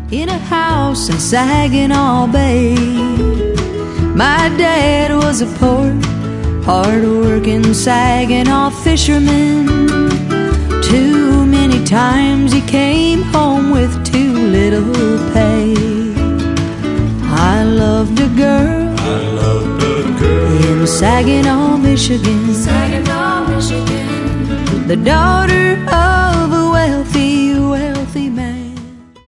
in a house in Saginaw Bay. My dad was a poor, hard-working Saginaw fisherman. Too many times he came home with too little pay. I loved a girl in Saginaw, Michigan, the daughter of a wealthy